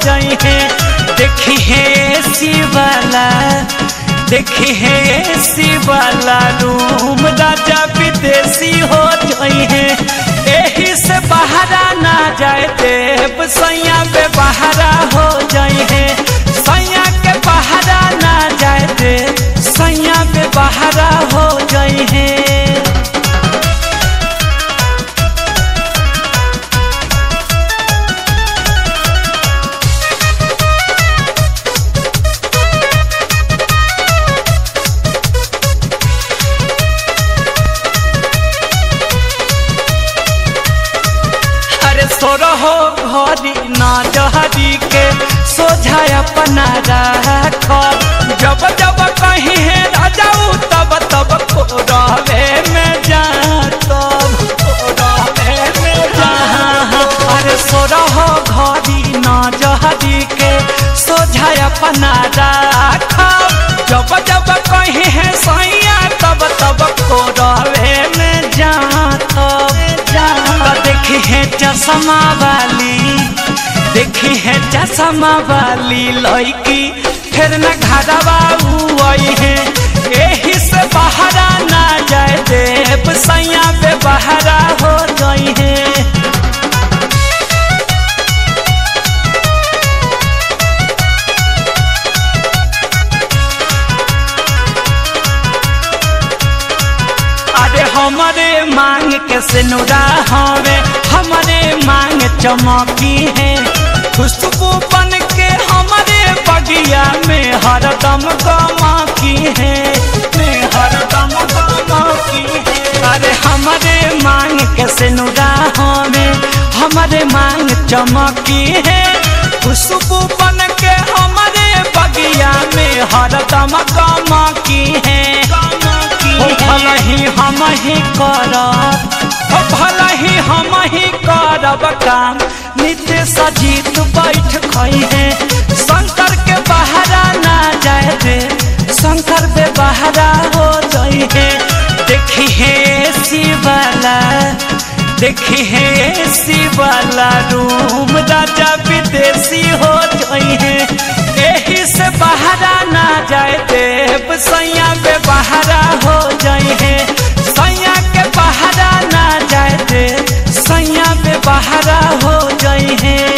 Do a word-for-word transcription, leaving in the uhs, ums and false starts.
जाई है। देखी है एसी वाला देखी है एसी वाला रूम राजा विदेशी हो जाई है। एही से बहरा ना जाए देव सैया बे बहरा हो जाई है। सैया के बहरा ना जाए देव सैया बे बहरा हो जाई है। सोरहो घरी ना जहरी के सोझा अपना राख। जब जब कहीं है राजाऊ तब तब कोरावे में जा तब कोरावे में जा। अरे सोरहो घरी ना जहरी के सोझा अपना राख। जब जब कहीं है सैया तब तब कोरावे में जा तब जा। देखी है चश्मा वाली देखी है चश्मा वाली लड़की फिर न घरवा आई है। यही से बहरा ना जाए देव सैया पे बहरा हो गई है। हमारे मांग के सिनुरा हवे हमारे मांग चमकी है। खुशबू बन के हमारे बगिया में हरदम गमकी है में हरदम गमकी है। अरे हमारे मांग के सिनुरा हवे हमारे मांग चमकी है। खुशबू बन के हमारे बगिया में हरदम गमकी है। भला ही हम ही करब भला ही हम ही करब काम नित्य सजीत बैठ खई है। शंकर के बहरा ना जाए दे शंकर बे बहरा हो जाई है। देखी है एसी वाला देखी है एसी वाला रूम राजा विदेशी हो जाई है। यही से बहरा ना जाए देव सैया बे बहरा हो जाई है। सैया के बहरा ना जाए देव सैया बे बहरा हो जाई है।